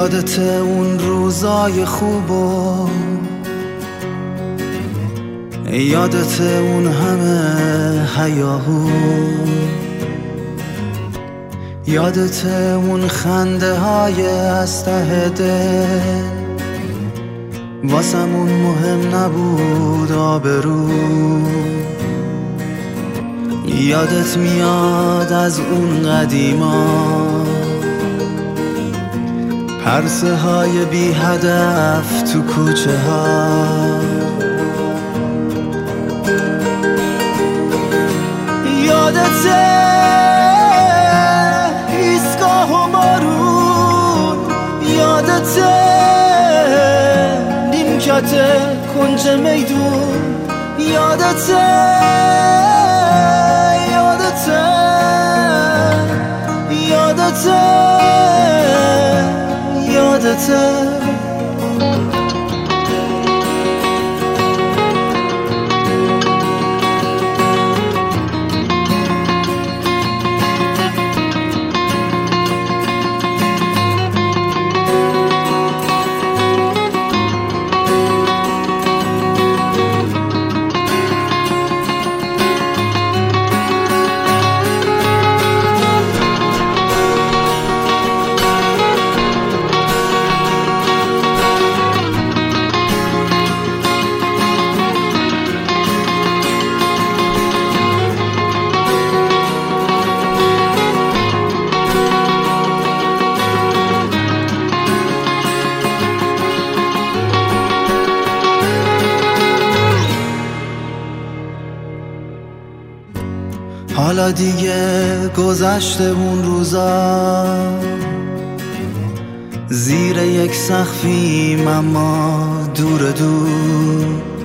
یادت اون روزای خوبو، یادت اون همه هیاهو، یادت اون خنده های از ته دل، واسمون مهم نبود آبرو. یادت میاد از اون قدیما، پرسه های بی هدف تو کوچه ها، یادت ایستگاه و بارون، یادت نیمکت کنج میدون، یادت یادت یادت یادت حالا دیگه گذشته اون روزا، زیر یک سقفیم اما دور دور،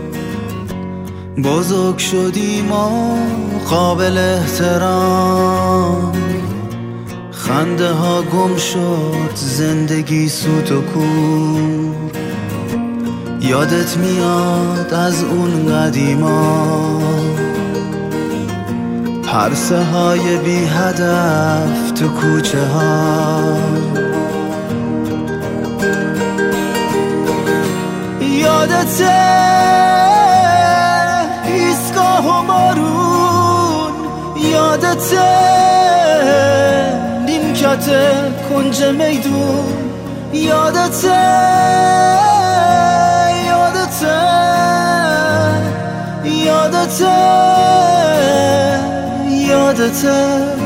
بزرگ شدیم و قابل احترام، خنده ها گم شد، زندگی سوت و کور. یادت میاد از اون قدیما، پرسه های بی هدف تو کوچه ها، یادت ایستگاه و بارون، یادت نیمکت کنج میدون، یادت یادت یادت یادت